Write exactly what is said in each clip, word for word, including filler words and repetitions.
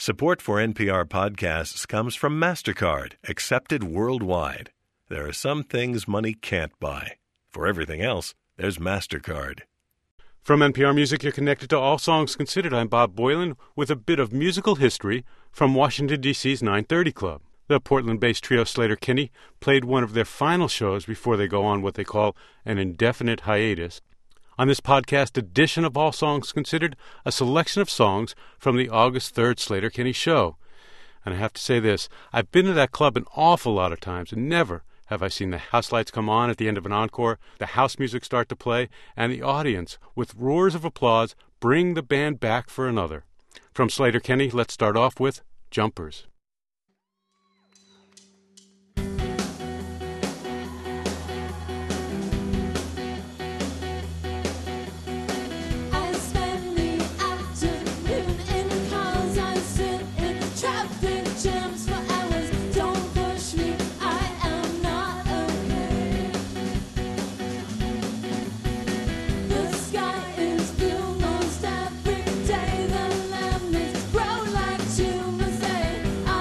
Support for N P R podcasts comes from MasterCard, accepted worldwide. There are some things money can't buy. For everything else, there's MasterCard. From N P R Music, you're connected to All Songs Considered. I'm Bob Boilen with a bit of musical history from Washington, D C's nine thirty Club. The Portland-based trio Sleater-Kinney played one of their final shows before they go on what they call an indefinite hiatus. On this podcast edition of All Songs Considered, a selection of songs from the August third Sleater-Kinney show. And I have to say this, I've been to that club an awful lot of times, and never have I seen the house lights come on at the end of an encore, the house music start to play, and the audience, with roars of applause, bring the band back for another. From Sleater-Kinney, let's start off with Jumpers. Day the lemons grow like tumors. Say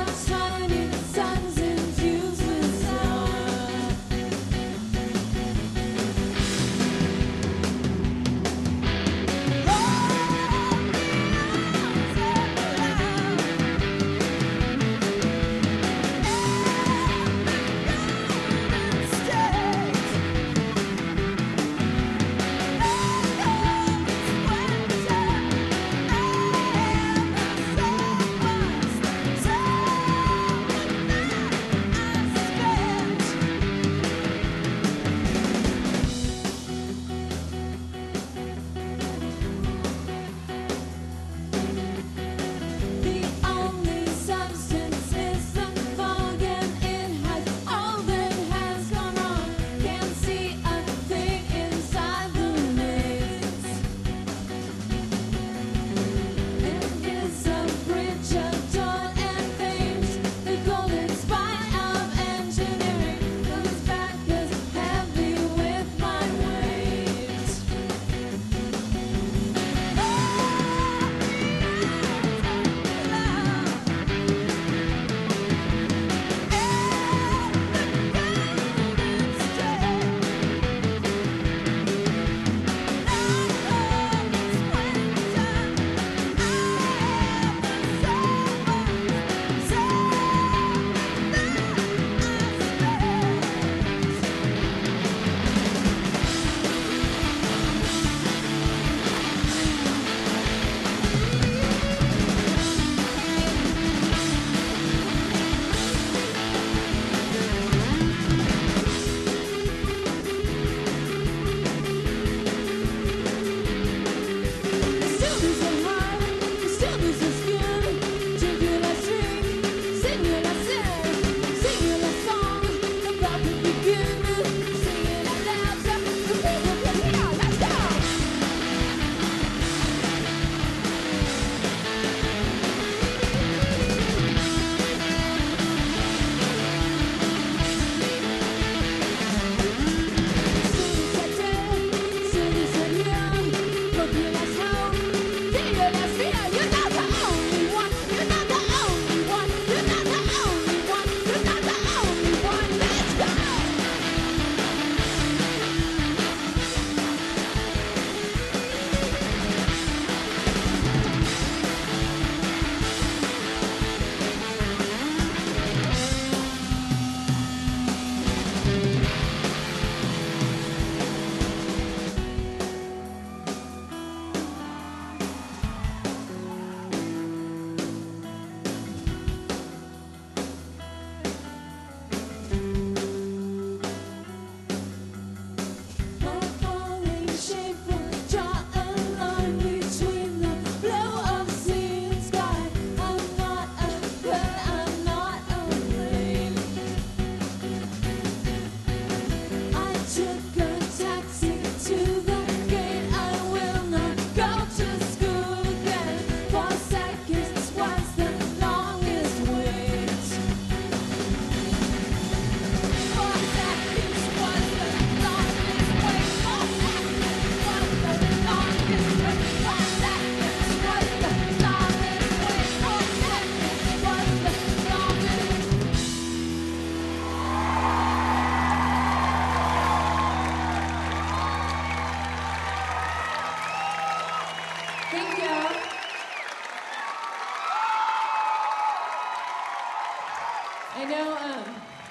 I know, um,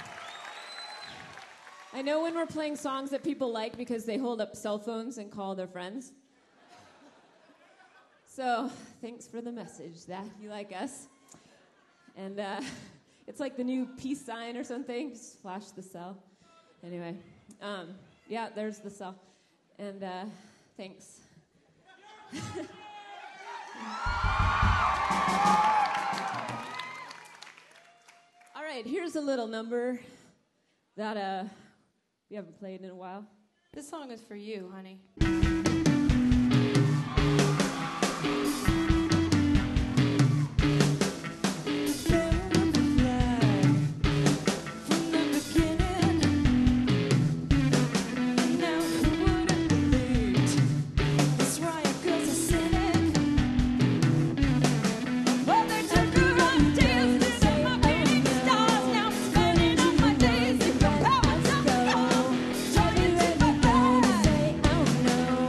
I know when we're playing songs that people like because they hold up cell phones and call their friends. So, thanks for the message that you like us. And uh, it's like the new peace sign or something. Just flash the cell. Anyway, um, yeah, there's the cell. And uh, thanks. All right, here's a little number that uh, we haven't played in a while. This song is for you, honey. No.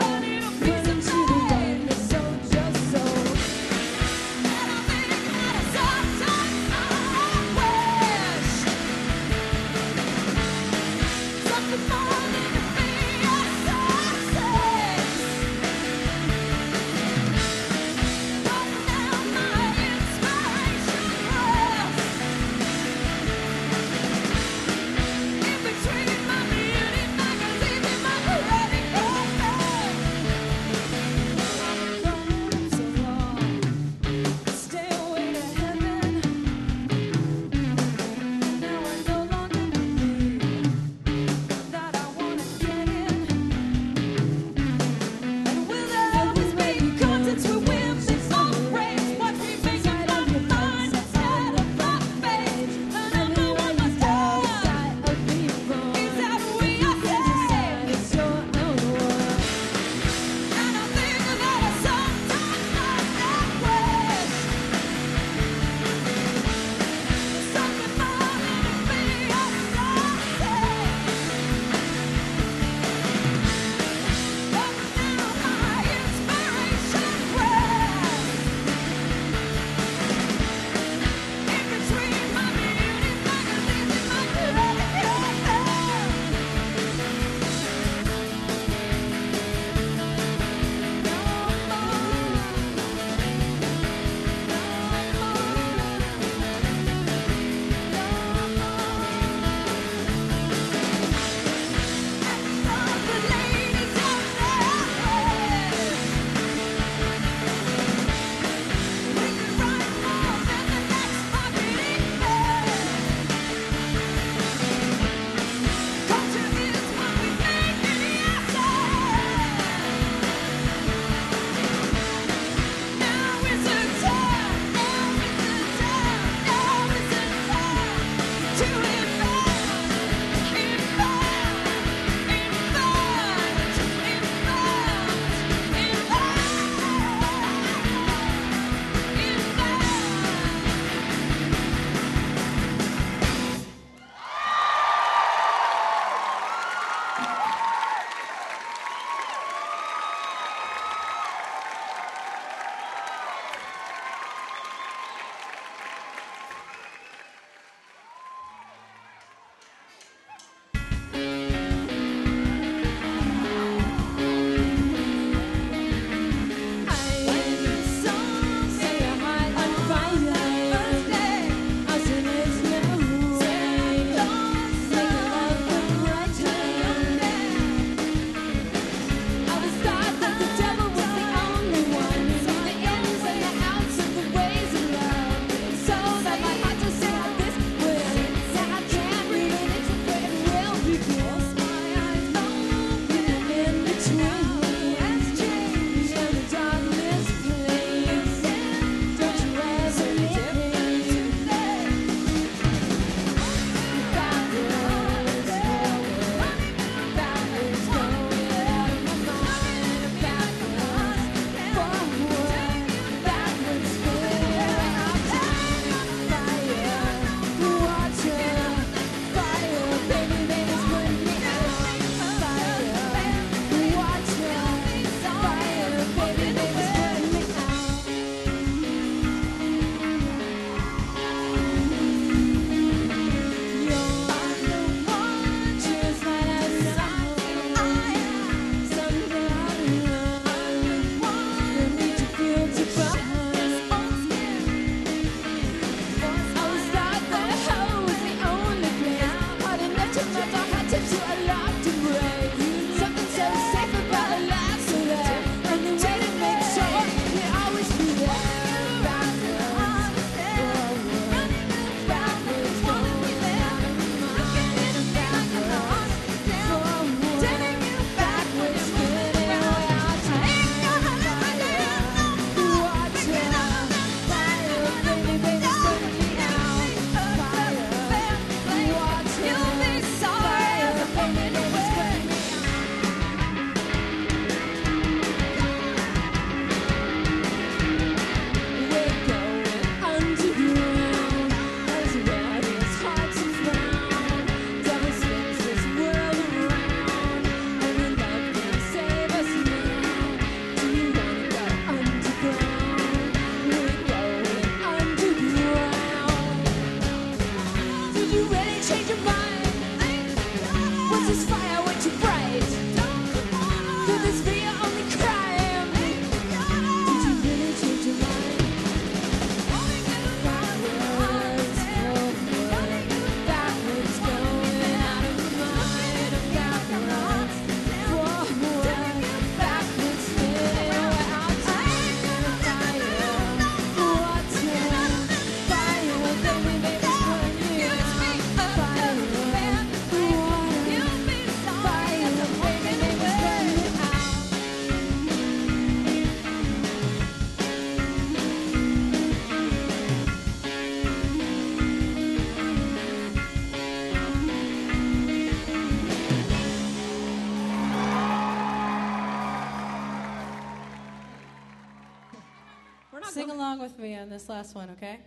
along with me on this last one, okay?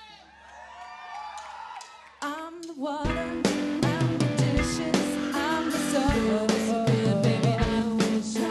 I'm the water, I'm the dishes, I'm the soul. Baby, I wish I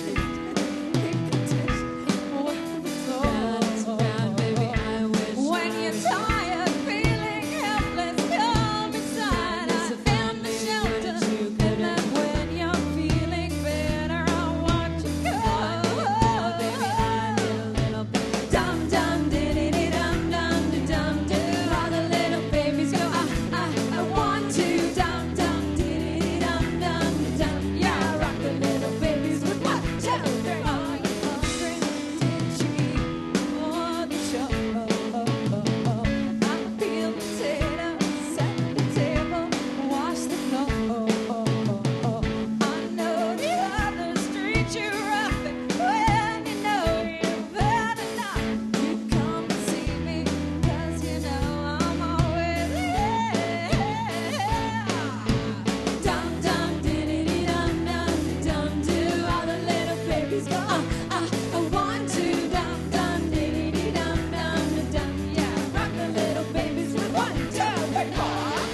when you're tired, feeling helpless, come inside. I am the shelter. And then when you're feeling better, I want you to go. Baby, I need a little bit. Dum dum diddy dum dum dum dum. All the little babies go. I I I want to. Dum dum diddy dum dum dum. Yeah, I rock the little babies with one, two, three. Are you hungry? Did you eat for the show? I peel potatoes, set the table, wash the floor. I know the others treat you rough, and when you know you better not, you come and see me, 'cause you know I'm always here. Dum dum diddy dum dum dum do. All the little babies go. Uh, uh, I want to. Dum dum diddy dum dum dum. Yeah, rock the little babies with one, two, three, four.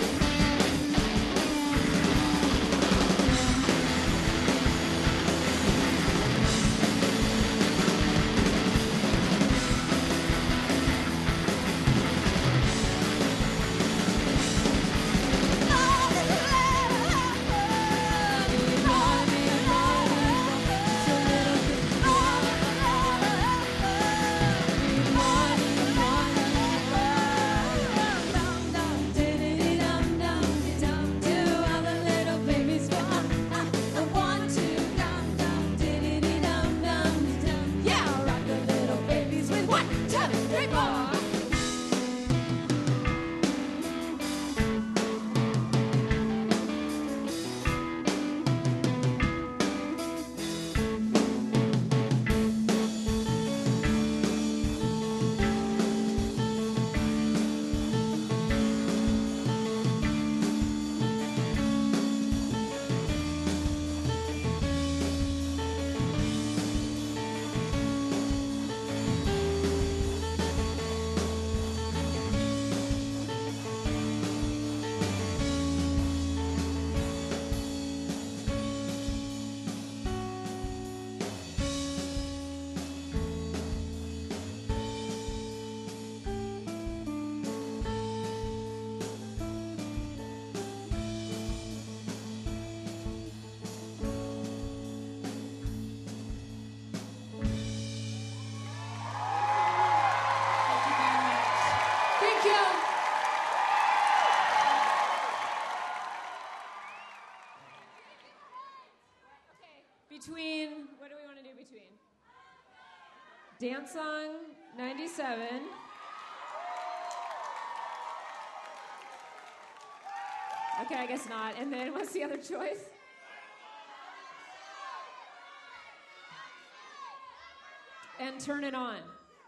Thank you. Between, what do we want to do between? Dance Song ninety-seven. Okay, I guess not. And then what's the other choice? And Turn It On.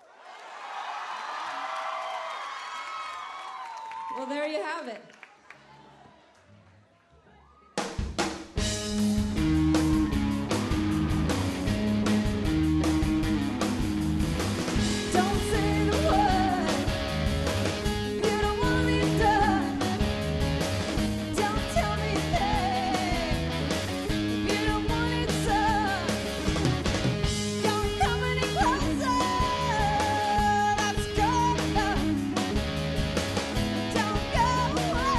Well, there you have it. Don't say the word. You don't want me done. Don't tell me things. You don't want it so. Don't come any closer. That's good enough. Don't go away.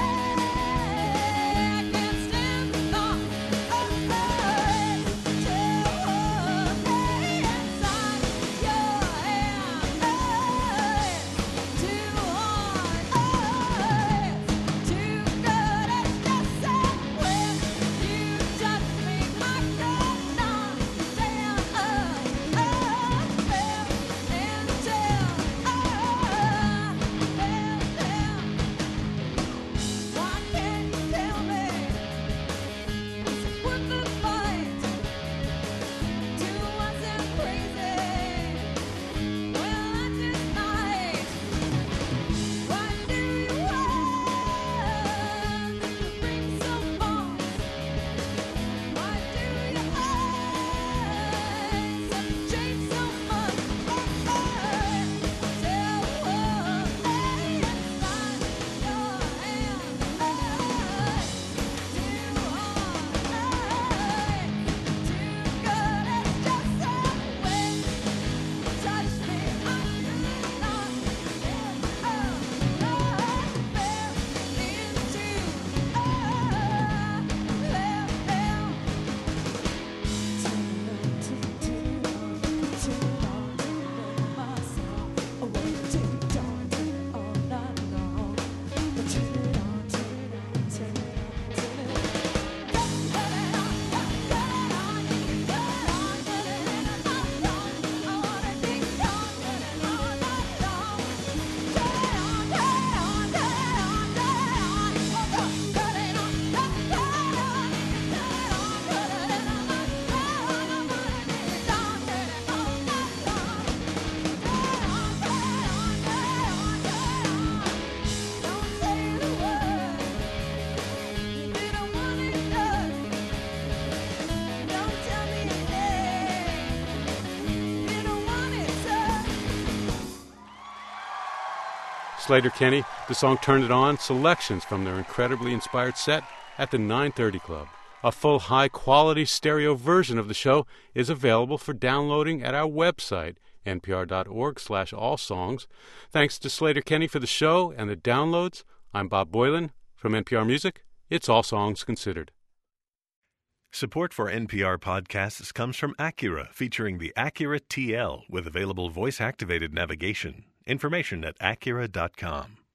Sleater-Kinney, the song Turn It On, selections from their incredibly inspired set at the nine thirty Club. A full high-quality stereo version of the show is available for downloading at our website, npr.org slash allsongs. Thanks to Sleater-Kinney for the show and the downloads. I'm Bob Boilen. From N P R Music, it's All Songs Considered. Support for N P R podcasts comes from Acura, featuring the Acura T L with available voice-activated navigation. Information at acura dot com.